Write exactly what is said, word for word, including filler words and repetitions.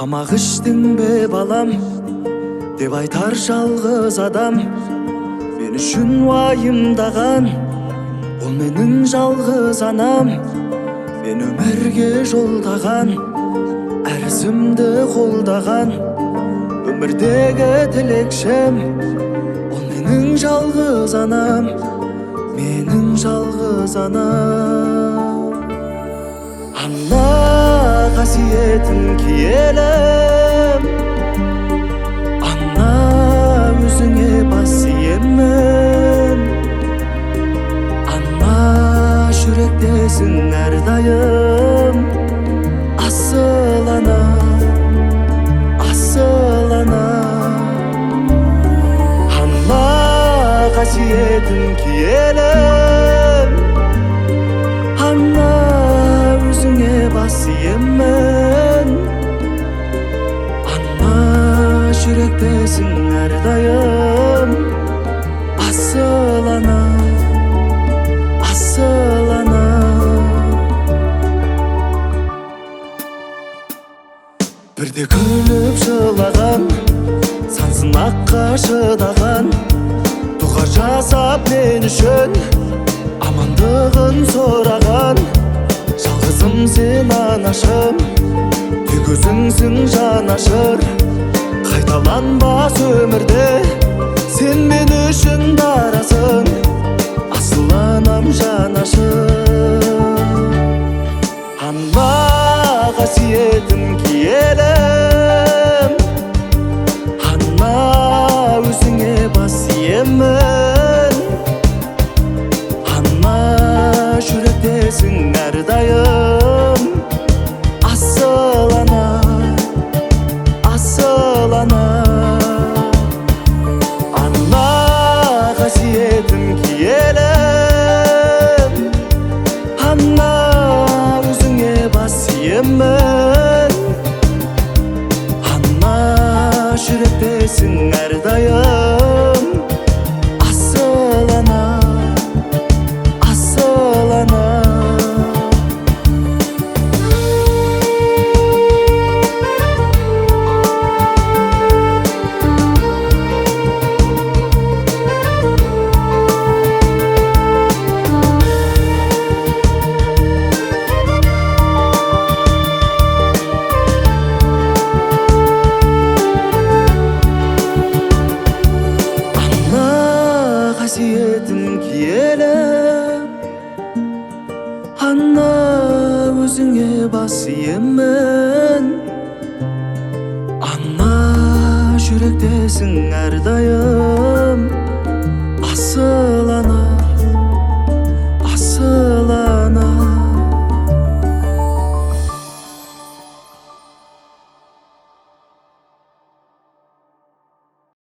тамақ іштің бе балам деп айтар жалғыз адам. Мен үшін уайымдаған ол менің жалғыз анам. Мен өмірге жолдаған әр ізімді қолдаған өмірдегі тілекшім ол менің жалғыз анам, менің жалғыз анам. Ана қасиетін киелім, ана өзіңе бас иемін. Ана жүректесің әрдайым, асыл ана, асыл ана. Ана қасиетін киелім, ана өзіңе бас иемін. Ана жүректесің әрдайым, асыл ана, асыл ана. Бірде күліп жылаған, сансын аққа шыдаған, дұға жасап мен үшін амандығын сұраған. Жалғызым сен анашым, тек өзіңсің жанашыр. Қайталанбас өмірде сен мен үшін дарасың, асыл анам жанашыр. Ана қасиетін киелім, ана өзіңе бас иемін. Ана жүректесің әрдайым, асыл ана, асыл ана. Ана қасиетін киелім, ана өзіңе бас иемін. Ана жүректесің әрдайым, асыл ана, асыл ана. Қасиетін киелім, ана өзіңе бас иемін. Ана жүректесің әрдайым, асыл